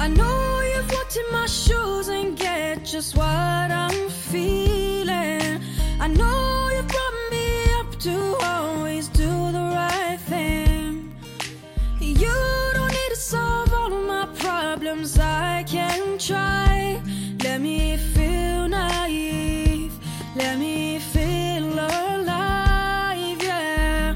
I know you've walked in my shoes and get just what I'm feeling. I know you brought me up to always do the right thing. You don't need to solve all of my problems, I can try. Let me feel naive, let me feel alive, yeah.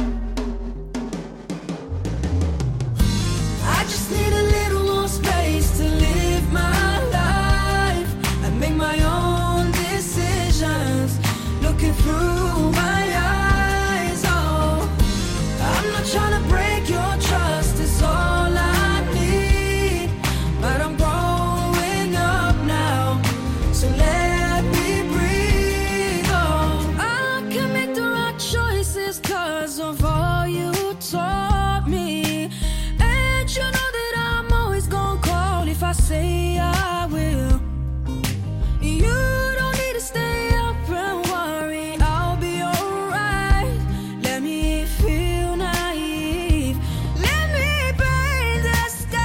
I just need a little more space to live my life and make my own decisions, looking through my eyes. Oh, I'm not trying to break your trust, it's all I need, but I'm growing up now, so let me breathe. Oh, I can make the right choices 'cause of all you taught me, and you know that I'm always gonna call if I say I will. You don't need to stay up and worry, I'll be alright. Let me feel naive, let me paint the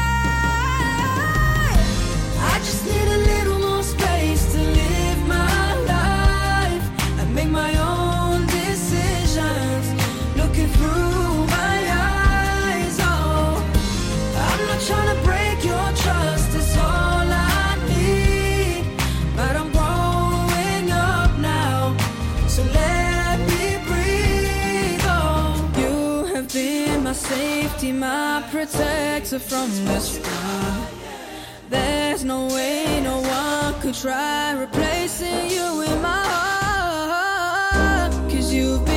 sky. I just need a little more space to live my life and make my own decisions, looking through my eyes. Oh, I'm not trying to break your trust, it's all I need, but I'm growing up now, so let me breathe. Oh, you have been my safety, my protector from the start. There's no way no one could try replacing you in my heart, 'cause you've been